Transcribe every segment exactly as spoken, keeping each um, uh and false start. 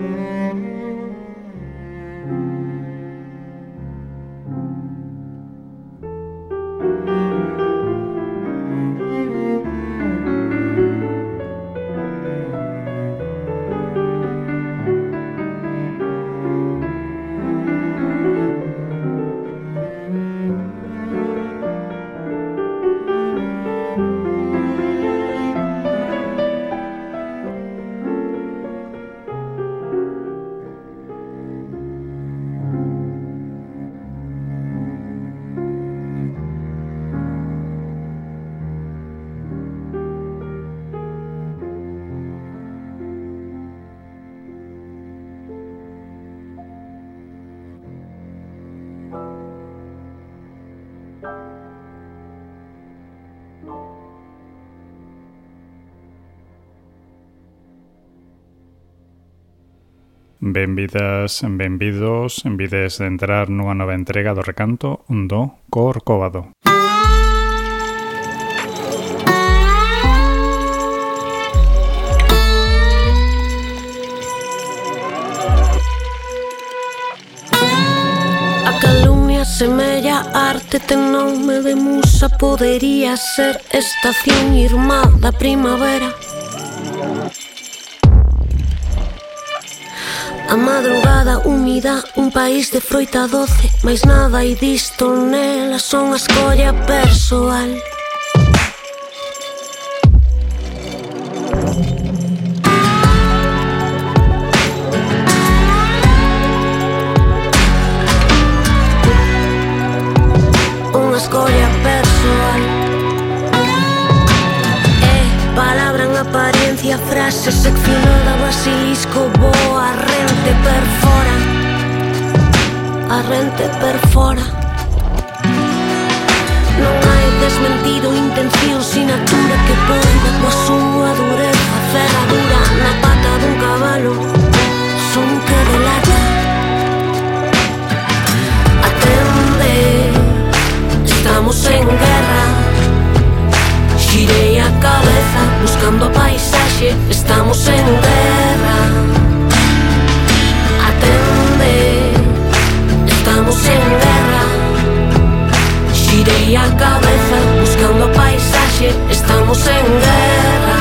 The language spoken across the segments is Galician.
Benvidas, benvidos, envides de entrar nunha nova entrega do recanto do Corcovado. A calumnia semella arte, ten nome de musa, podería ser estación irmá da primavera. A madrugada húmida, un país de froita doce, mais nada hai disto nela, son a escolla persoal. Unha escolla persoal. É palabra en apariencia, frase seccionada, basilisco, boa, rente perfora, a rente perfora. Non hai desmentido, intención, sinatura que poida coa súa dureza, ferradura na pata dun cabalo, son que delata. Atende, estamos en guerra. Xirei a cabeza buscando a paisaxe, estamos en guerra. Atende, estamos en guerra. Xirei a cabeza buscando a paisaxe, estamos en guerra.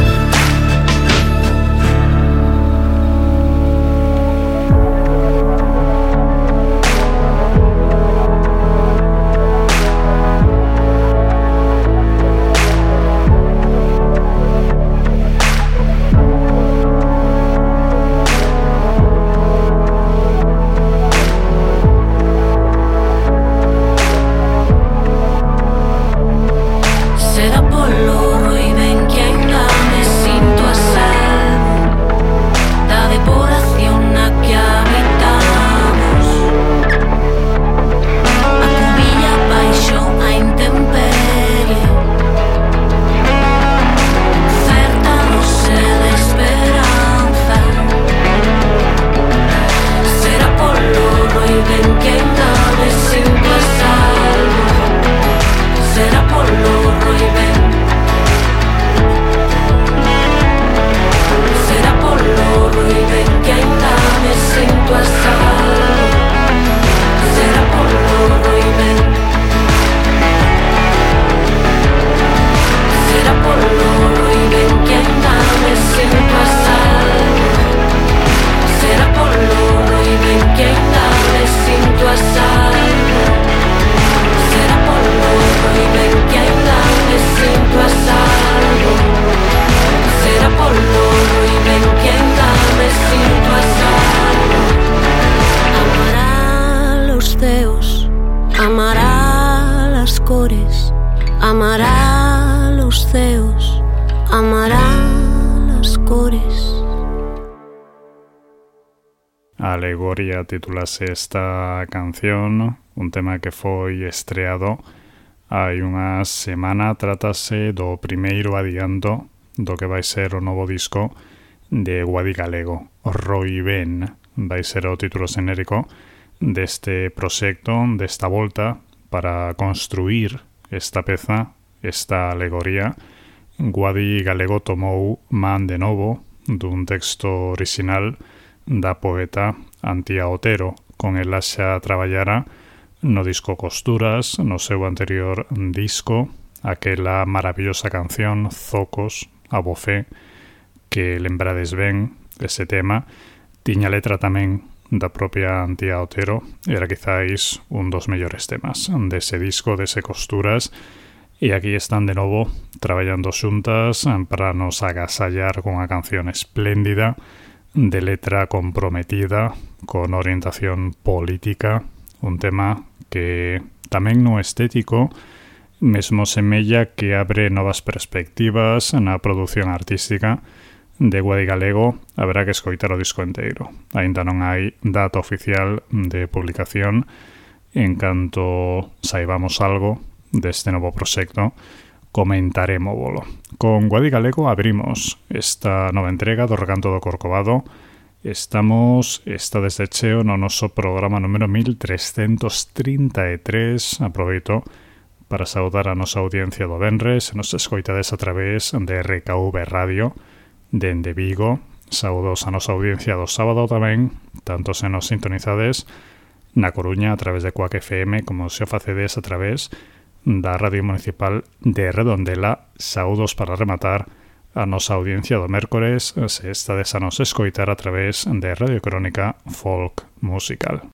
Alegoría titulase esta canción, un tema que foi estreado hai unha semana. Trátase do primeiro adianto do que vai ser o novo disco de Guadi Galego. Roi Ben vai ser o título xenérico deste proxecto, desta volta para construir esta peza, esta alegoría. Guadi Galego tomou man de novo dun texto original da poeta Antía Otero. Con ela xa traballara no disco Costuras, no seu anterior disco, aquela maravillosa canción Zocos, a bofé, que lembrades ben ese tema, tiña letra tamén da propia Antía Otero, era quizáis un dos mellores temas dese disco, dese Costuras, e aquí están de novo traballando xuntas para nos agasallar con unha canción espléndida, de letra comprometida, con orientación política, un tema que tamén no estético mesmo semella que abre novas perspectivas na produción artística de Guadi Galego. Haberá que escoitar o disco inteiro. Aínda non hai data oficial de publicación. En canto saibamos algo deste novo proxecto, comentaremoslo. Con Guadi Galego abrimos esta nova entrega do Recanto do Corcovado. Estamos, está desde cheo no noso programa número mil trescentos trinta e tres. Aproveito para saudar a nosa audiencia do venres, nos escoitades a través de R K V Radio dende Vigo. Saudos a nosa audiencia do sábado tamén, tanto se nos sintonizades na Coruña a través de Cuac F M como se o facedes a través da Radio Municipal de Redondela. Saudos para rematar a nosa audiencia do mércores, se estades a nos escoitar a través de Radio Crónica Folk Musical.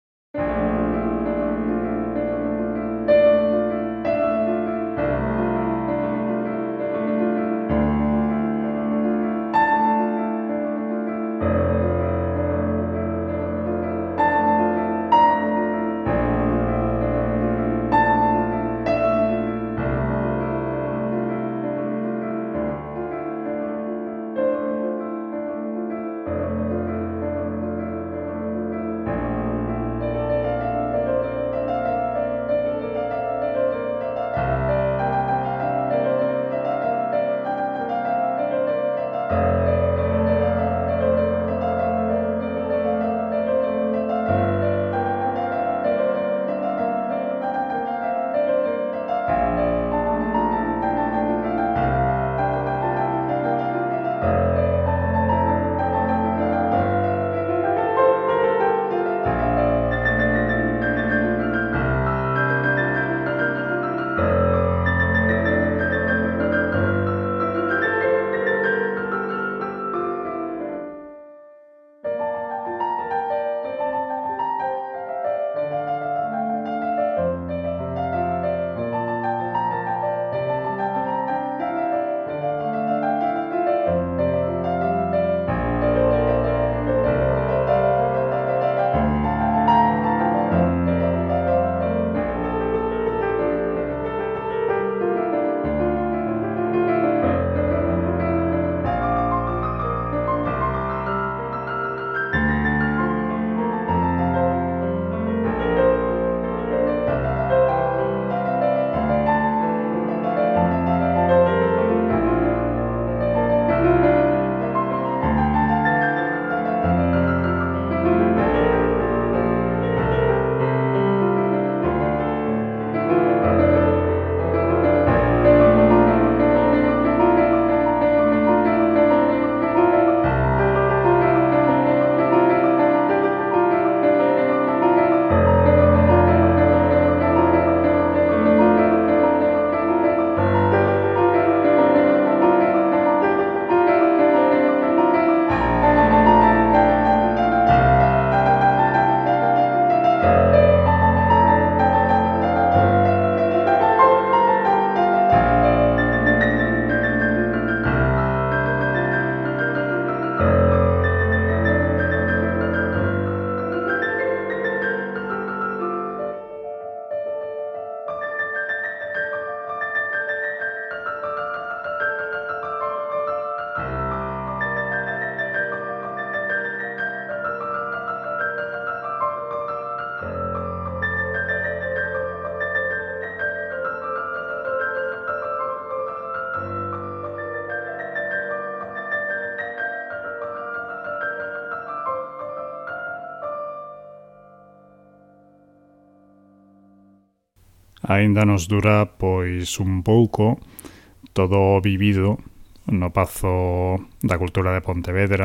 Aínda nos dura pois un pouco todo o vivido no Pazo da Cultura de Pontevedra,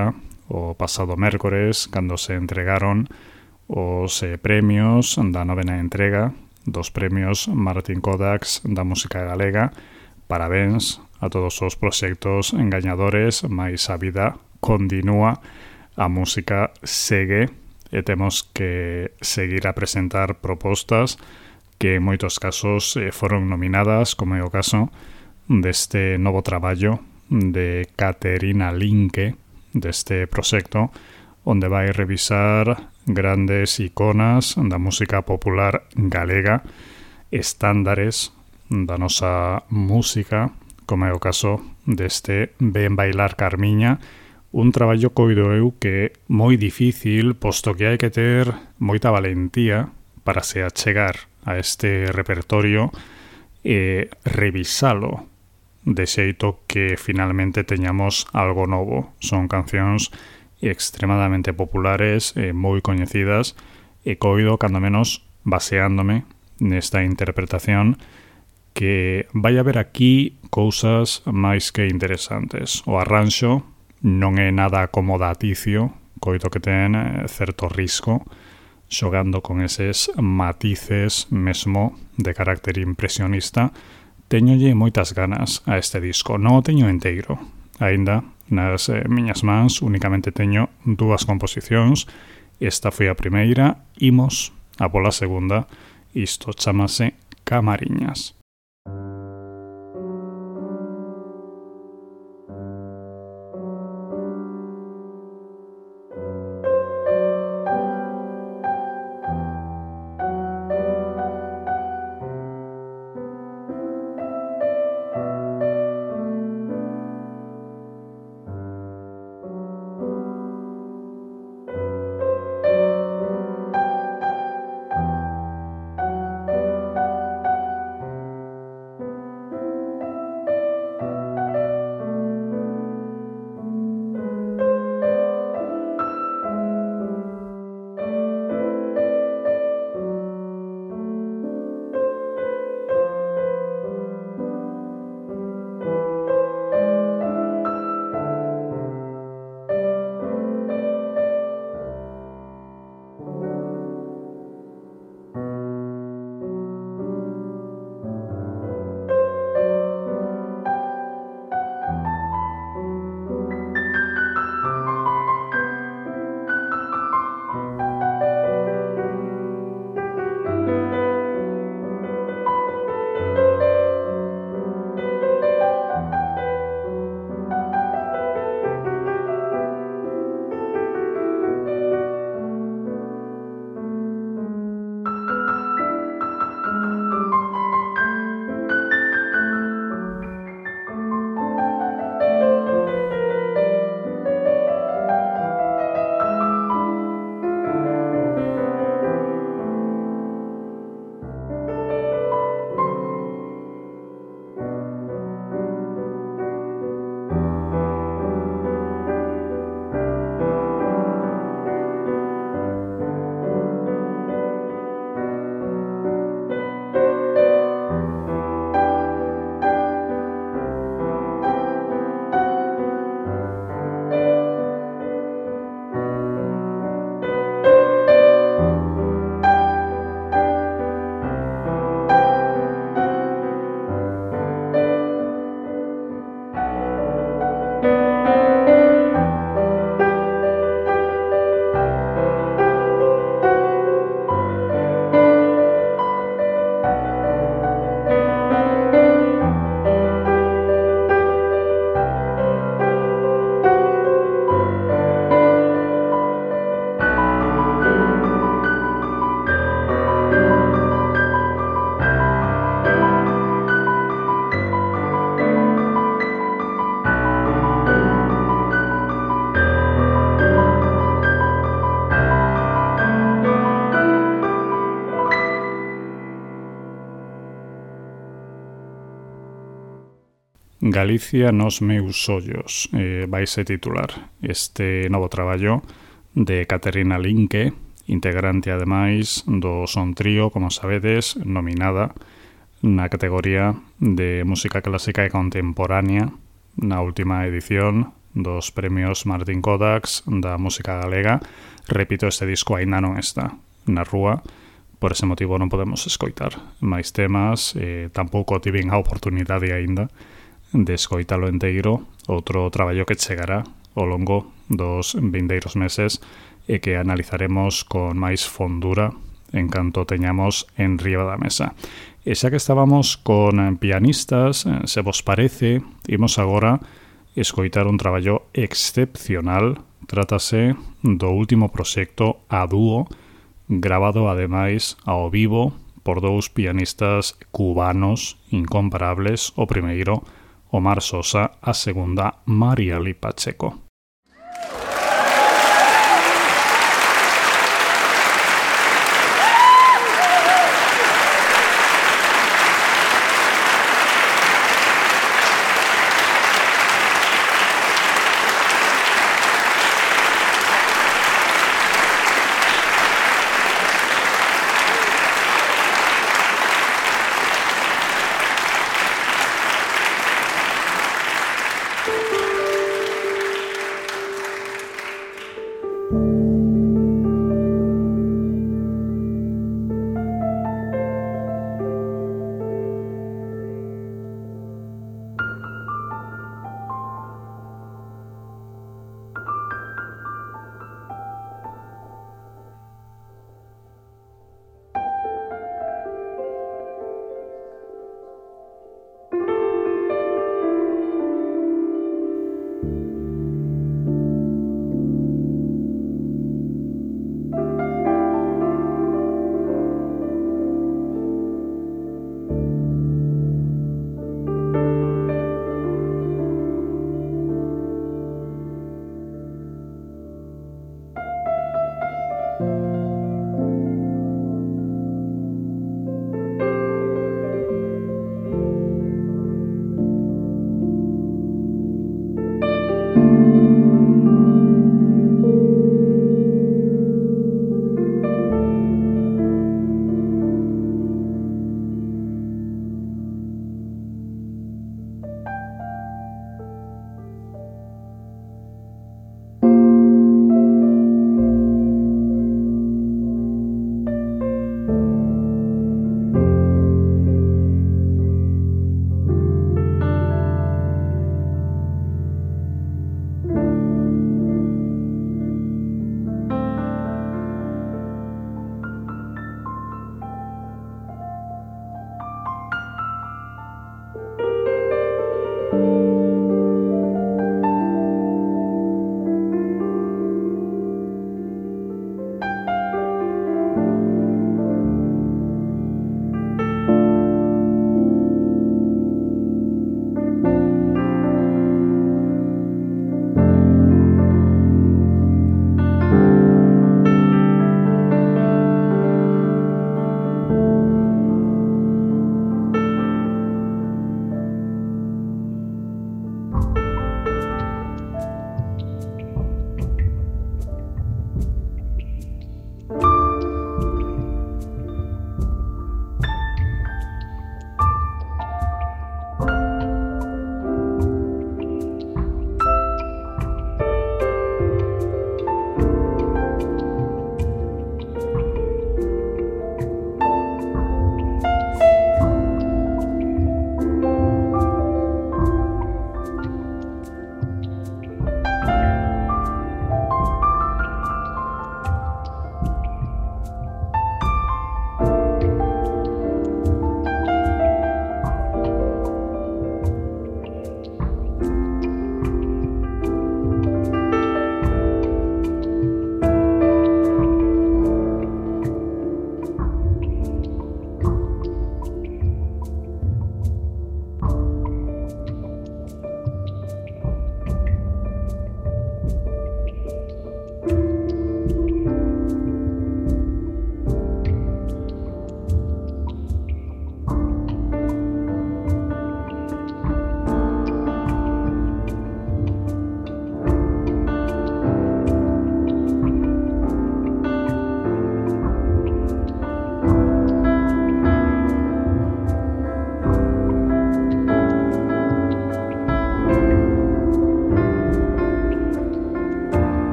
o pasado mércores, cando se entregaron os eh, premios da novena entrega dos premios Martín Kodaks da música galega. Parabéns a todos os proxectos engañadores, mais a vida continúa, a música segue e temos que seguir a presentar propostas que en moitos casos eh, foron nominadas, como é o caso deste novo traballo de Caterina Linke, deste proxecto, onde vai revisar grandes iconas da música popular galega, estándares da nosa música, como é o caso deste Ven bailar Carmiña, un traballo coido eu que é moi difícil, posto que hai que ter moita valentía para se achegar a este repertorio e revisalo de xeito que finalmente teñamos algo novo. Son cancións extremadamente populares e moi coñecidas e coido, cando menos, baseándome nesta interpretación, que vai haber aquí cousas máis que interesantes. O arranxo non é nada acomodaticio, coido que ten certo risco, xogando con eses matices mesmo de carácter impresionista. Teñolle moitas ganas a este disco. Non o teño enteiro. Aínda nas eh, miñas mans únicamente teño dúas composicións. Esta foi a primeira. Imos a pola segunda. Isto chamase Camariñas. Galicia nos meus ollos eh, vaise titular este novo traballo de Caterina Linke, integrante ademais do Son Trío, como sabedes, nominada na categoría de música clásica e contemporánea na última edición dos premios Martín Kodaks da música galega. Repito, este disco aínda non está na rúa, por ese motivo non podemos escoitar máis temas, eh, tampouco tiven a oportunidade aínda de escoitalo enteiro. Outro traballo que chegará ao longo dos vindeiros meses e que analizaremos con máis fondura en canto teñamos en riba da mesa. E xa que estábamos con pianistas, se vos parece, imos agora escoitar un traballo excepcional. Trátase do último proxecto a dúo, grabado ademais ao vivo por dous pianistas cubanos incomparables. O primeiro, Omar Sosa, a segunda, Marieli Pacheco.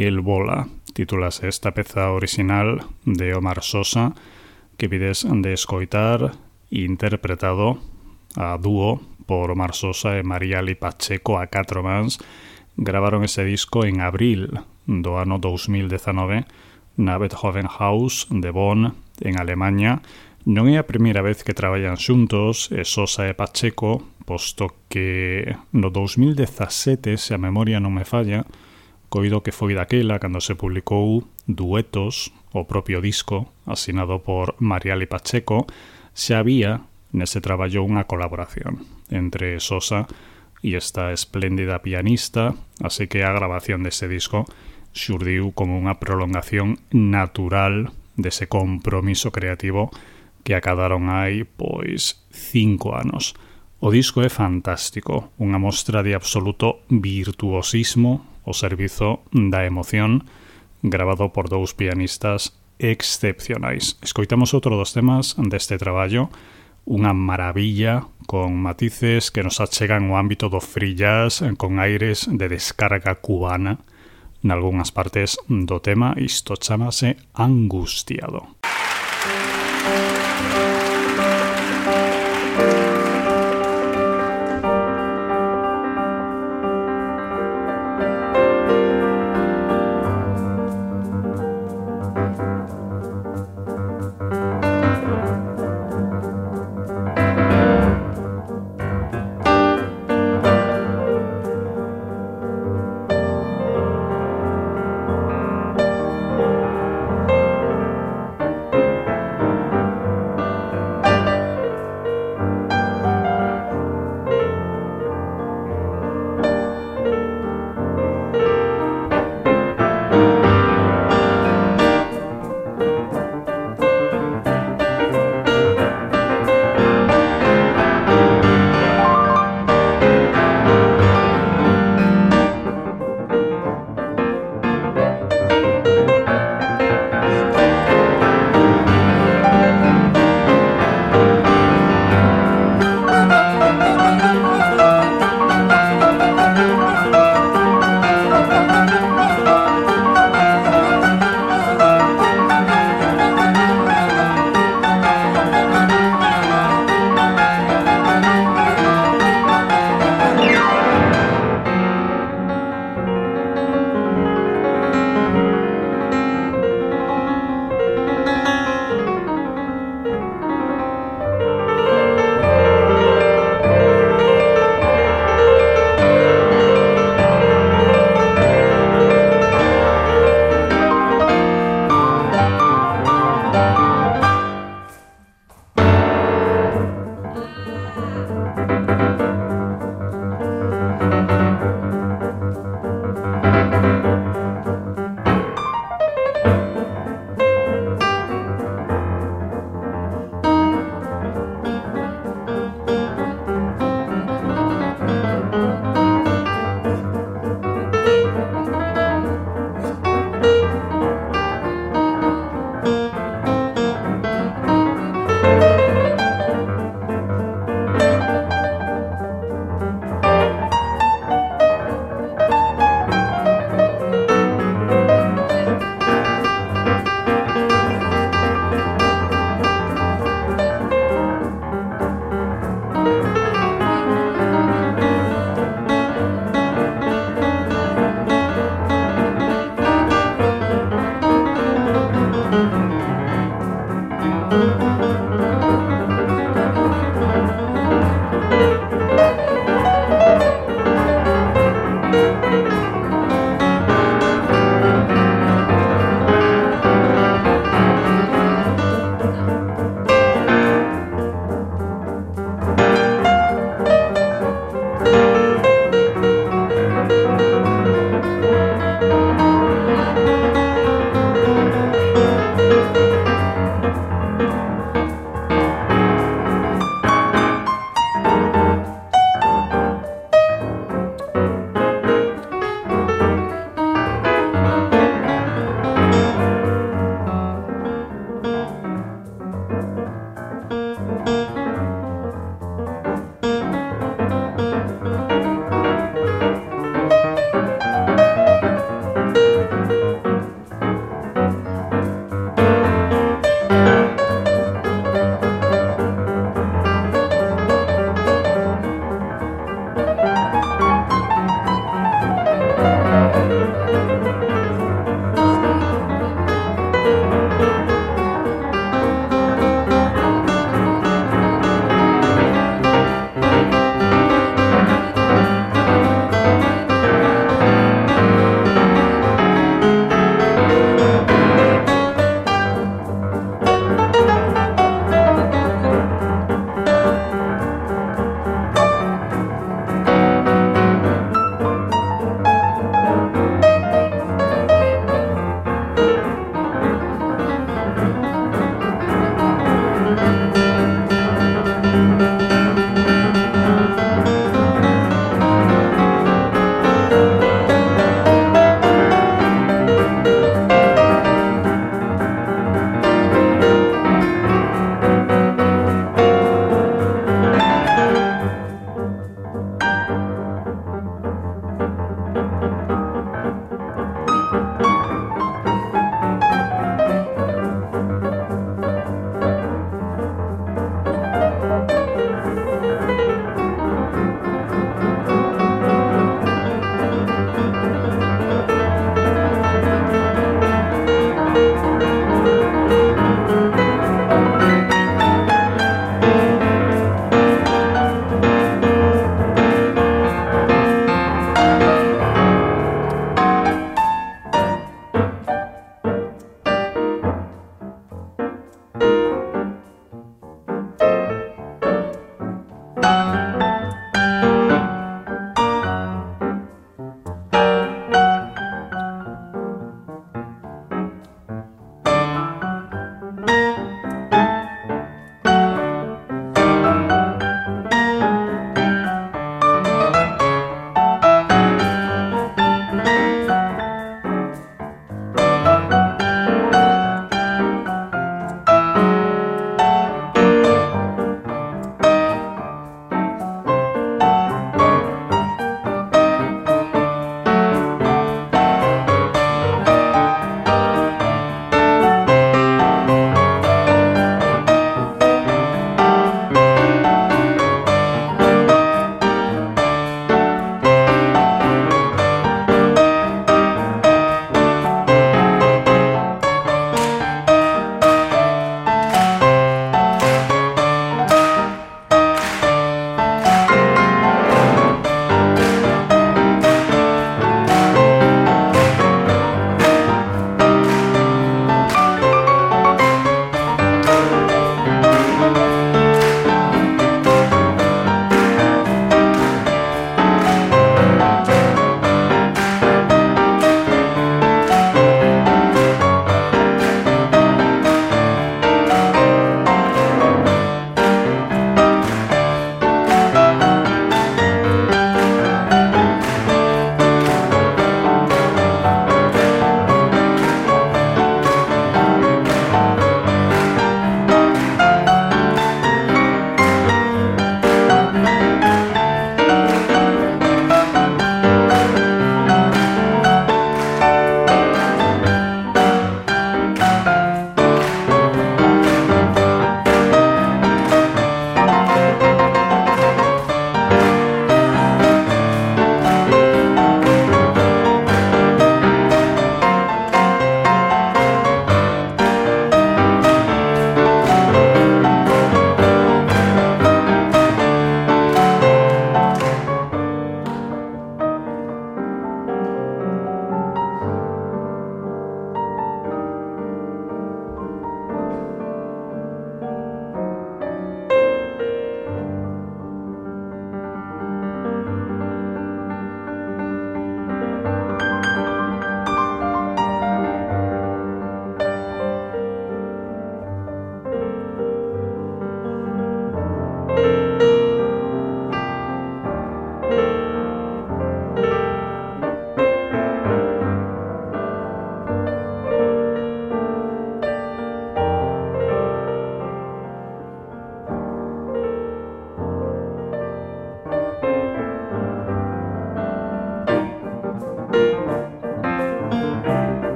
El Bola. Titúlase esta peza original de Omar Sosa que pides de escoitar interpretado a dúo por Omar Sosa e Mariali Pacheco a catro mans. Gravaron ese disco en abril do ano dos mil dezanove na Beethoven House de Bonn, en Alemanha. Non é a primeira vez que traballan xuntos, e Sosa e Pacheco, posto que no dos mil dezasete, se a memoria non me falla, coido que foi daquela cando se publicou Duetos, o propio disco, asinado por Mariali Pacheco, xa había nese traballo unha colaboración entre Sosa e esta espléndida pianista, así que a grabación dese disco xurdiu como unha prolongación natural dese compromiso creativo que acadaron hai, pois, cinco anos. O disco é fantástico, unha mostra de absoluto virtuosismo ao servizo da emoción, grabado por dous pianistas excepcionais. Escoitamos outro dos temas deste traballo, unha maravilla con matices que nos achegan ao ámbito do free jazz con aires de descarga cubana nalgúnas partes do tema. Isto chamase Angustiado.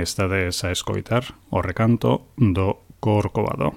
estades a escoitar o recanto do Corcovado.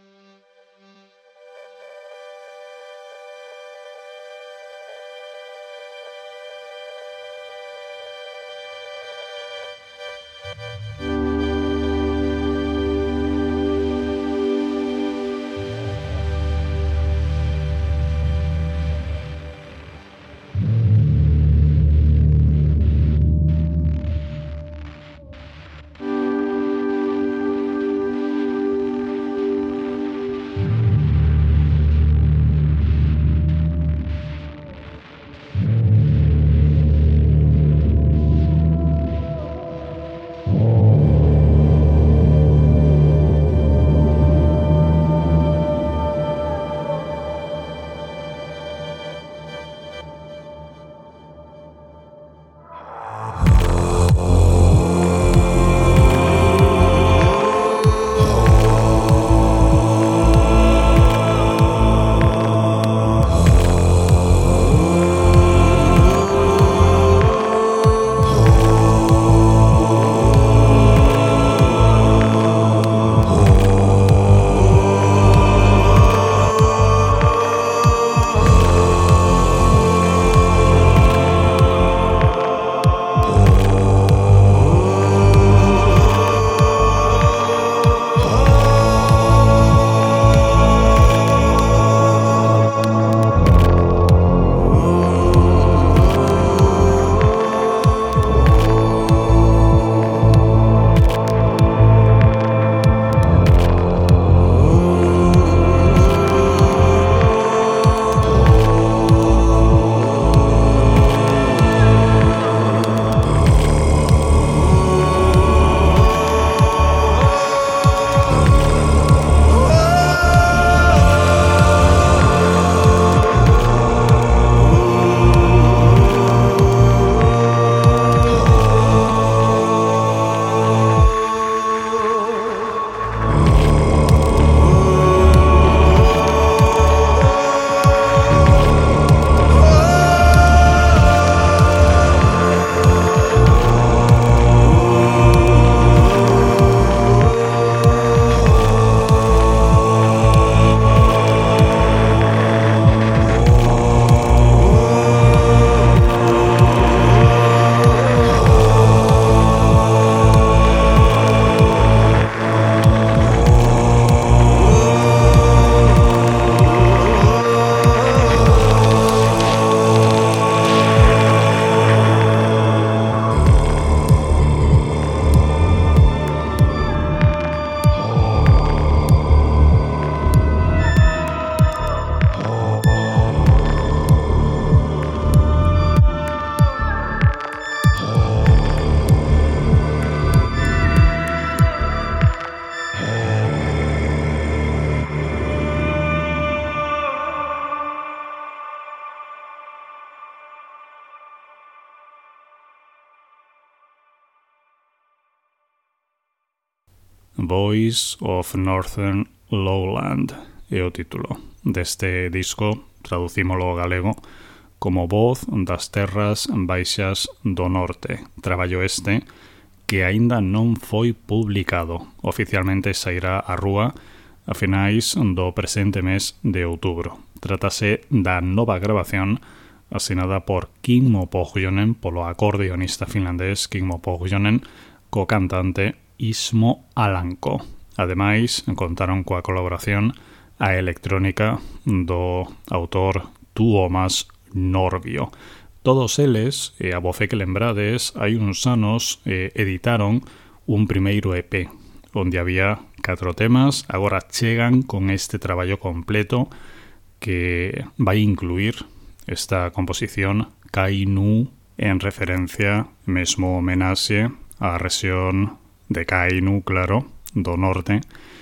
Voice of Northern Lowland é o título deste disco, traducímolo ao galego como Voz das Terras Baixas do Norte, traballo este que aínda non foi publicado. Oficialmente sairá á rúa a finais do presente mes de outubro. Trátase da nova grabación asinada por Kimmo Pohjonen, polo acordeonista finlandés Kimmo Pohjonen, co cantante Ismo Alanko. Ademais, contaron coa colaboración a electrónica do autor Tuomas Norvio. Todos eles, e a voce que lembrades, hai uns anos eh, editaron un primeiro E P, onde había catro temas, agora chegan con este traballo completo que vai incluir esta composición Kainu, en referencia mesmo homenaxe á rexión de Kainu, claro, do norte,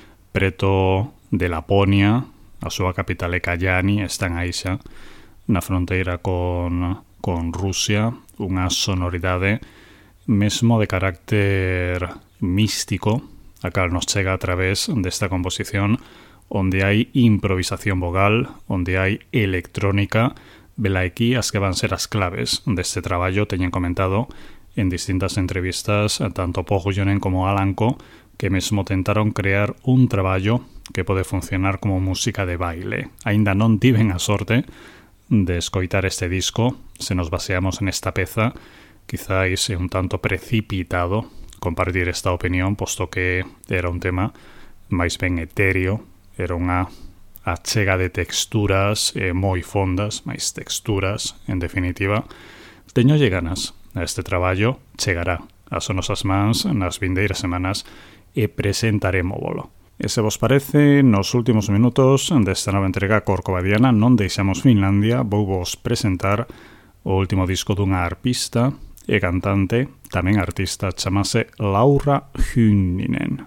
preto de Laponia, a súa capital é Kajaani, están aí xa na fronteira con, con Rusia, unha sonoridade mesmo de carácter místico, a cal nos chega a través desta composición, onde hai improvisación vogal, onde hai electrónica. Vela aquí as que van ser as claves deste traballo, teñen comentado en distintas entrevistas tanto Pohjonen como Alanko, que mesmo tentaron crear un traballo que pode funcionar como música de baile. Aínda non tiven a sorte de escoitar este disco, se nos baseamos en esta peza, quizáis é un tanto precipitado compartir esta opinión, posto que era un tema máis ben etéreo, era unha achega de texturas eh, moi fondas, máis texturas, en definitiva. Teñolle ganas a este traballo, chegará ás nosas mans nas vindeiras semanas e presentaremosvolo. E se vos parece, nos últimos minutos desta nova entrega corcovadiana non deixamos Finlandia, vou vos presentar o último disco dunha arpista e cantante, tamén artista, chamase Laura Hynninen.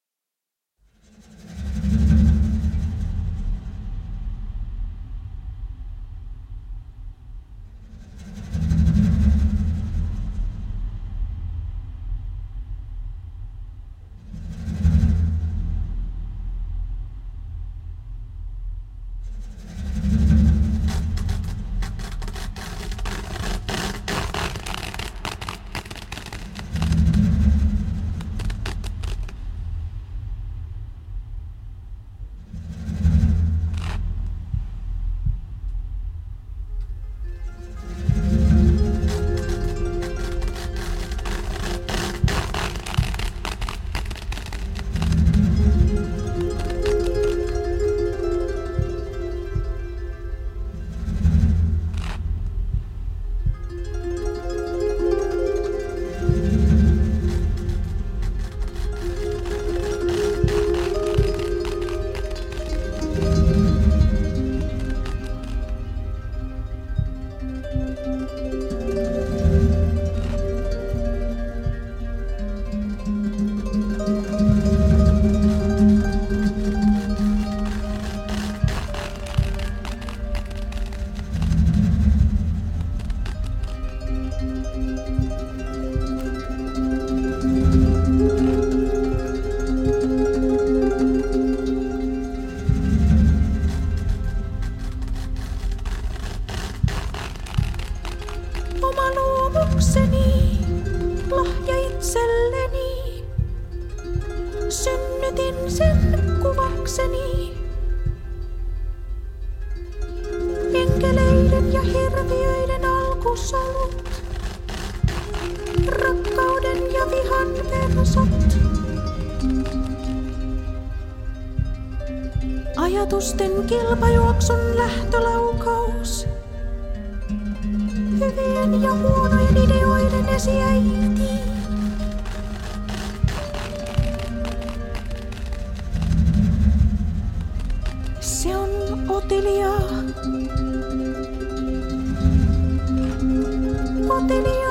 Ajatusten kilpajuoksun lähtölaukaus. Hyvien ja huonojen ideoiden esiäiti. Se on Otilia. Otilia.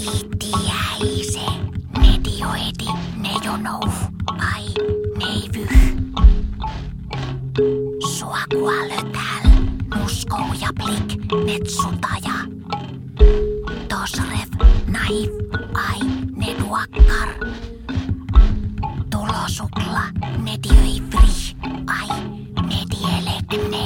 Itiäise, ne dioedi, ne jonou, ai neivyh. Sua kuolötäl, nuskou ja blik, netsutaja. Tosrev, naiv, ai ne duakkar. Tulosukla, ne dioivri, ai ne dielekne.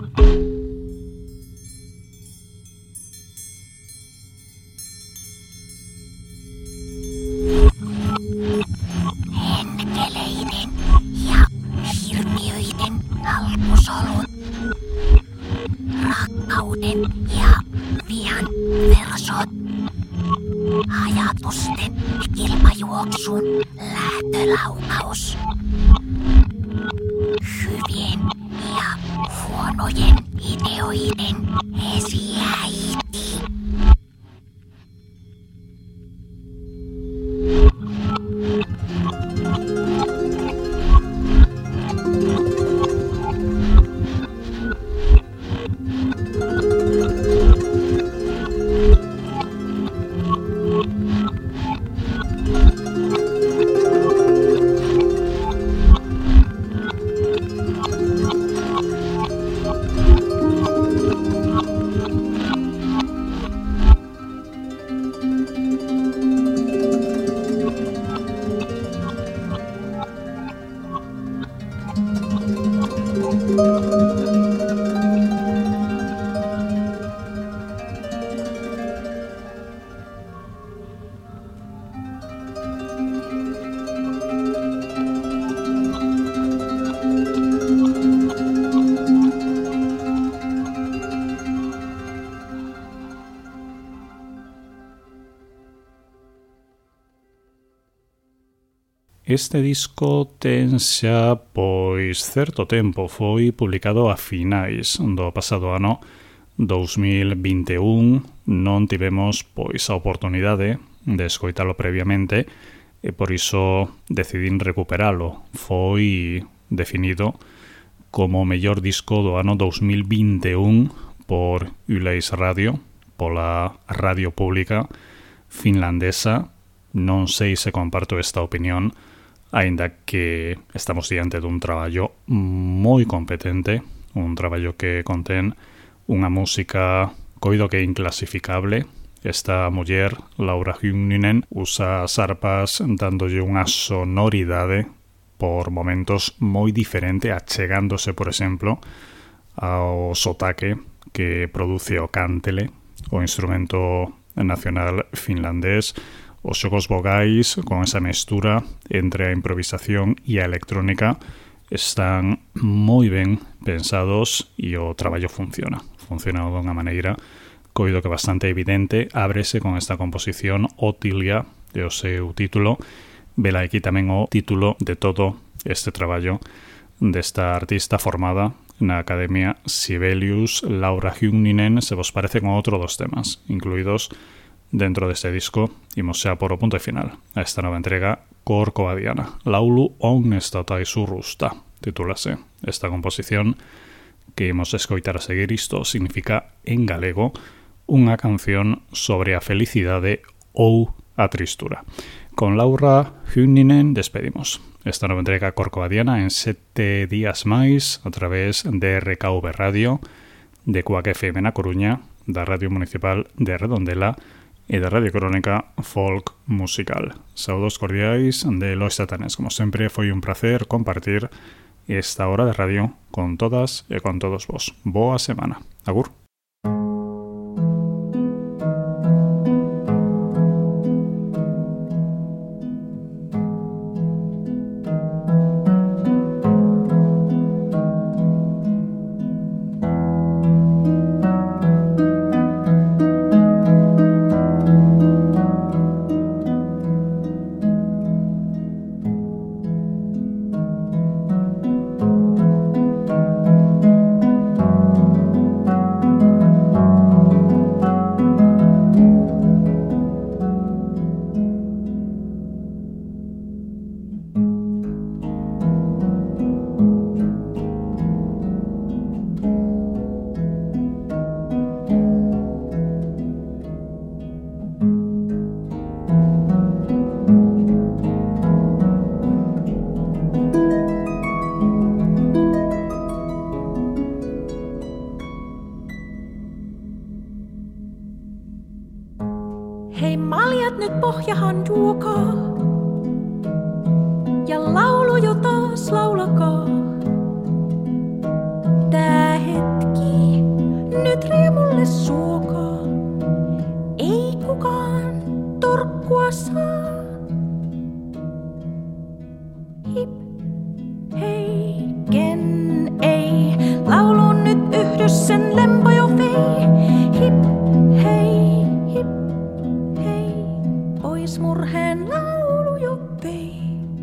Henkeleiden ja hirviöiden alkusolut. Rakkauden ja vihan versot. Ajatusten kilpajuoksun lähtölaukaus. Hyvien ja huonojen ideoiden esiäiti. Este disco ten xa pois certo tempo, foi publicado a finais do pasado ano dous mil vinte e un, non tivemos pois a oportunidade de escoitalo previamente e por iso decidín recuperalo. Foi definido como o mellor disco do ano dous mil vinte e un por Yleis Radio, pola radio pública finlandesa. Non sei se comparto esta opinión, aínda que estamos diante dun traballo moi competente, un traballo que contén unha música coido que inclasificable. Esta muller, Laura Hynninen, usa as arpas dándolle unha sonoridade por momentos moi diferente, achegándose, por exemplo, ao sotaque que produce o cántele, o instrumento nacional finlandés. Os xogos vogais, con esa mestura entre a improvisación e a electrónica, están moi ben pensados e o traballo funciona. Funciona dunha maneira, coido que bastante evidente. Ábrese con esta composición Otilia, e o seu título. Vela aquí tamén o título de todo este traballo desta artista formada na Academia Sibelius, Laura Hynninen. Se vos parece, con outro dos temas incluídos dentro deste disco. Imos xa por o punto final a esta nova entrega, Korkovadiana. Laulu on estatai surusta, titúlase esta composición que imos escoitar a seguir. Isto significa, en galego, unha canción sobre a felicidade ou a tristura. Con Laura Hynninen despedimos esta nova entrega Korkovadiana en sete días máis a través de R K V Radio, de Cuac F M na Coruña, da Radio Municipal de Redondela e da Radio Crónica Folk Musical. Saudos cordiais de Los Satanes. Como sempre, foi un placer compartir esta hora de radio con todas e con todos vos. Boa semana. Agur. Hei maljat nyt pohjahan juokaa. Ja laulu jo taas laulakaa. Tää hetki nyt riemulle suokaa. Ei kukaan torkkua saa. Hip, hei, ken ei laulun nyt yhdys sen lempo jo vei. Hip, hei, hip, hei, pois murheen laulu jo vei.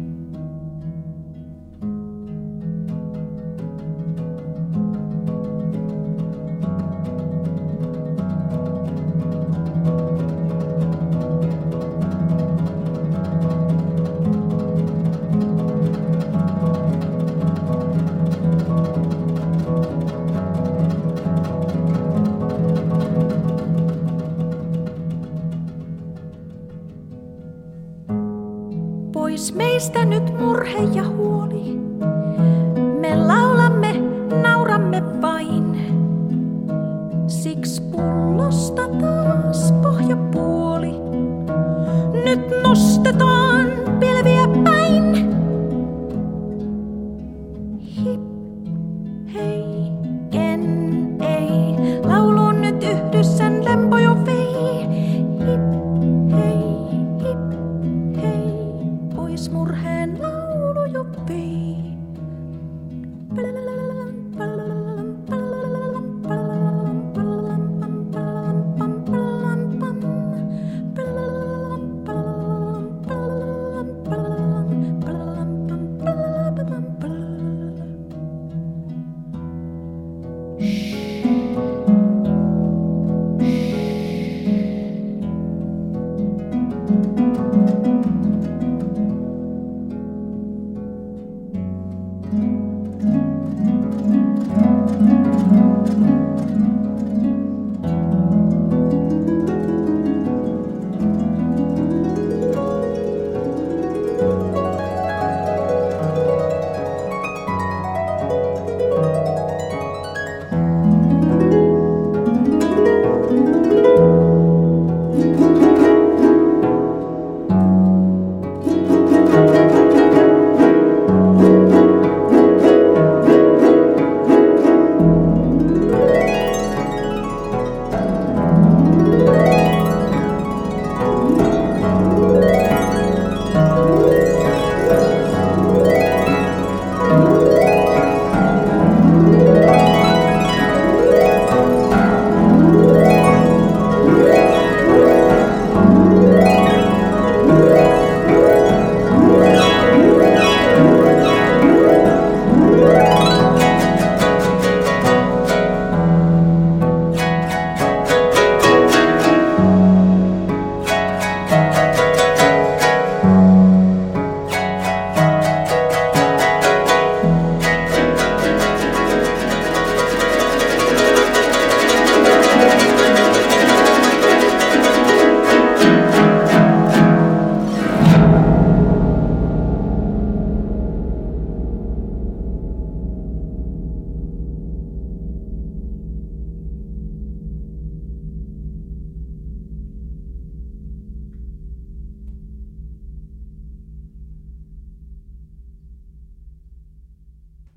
Pois meistä nyt murhe ja huoli. Me laulamme, nauramme vain. Siksi pullosta taas pohjapuoli.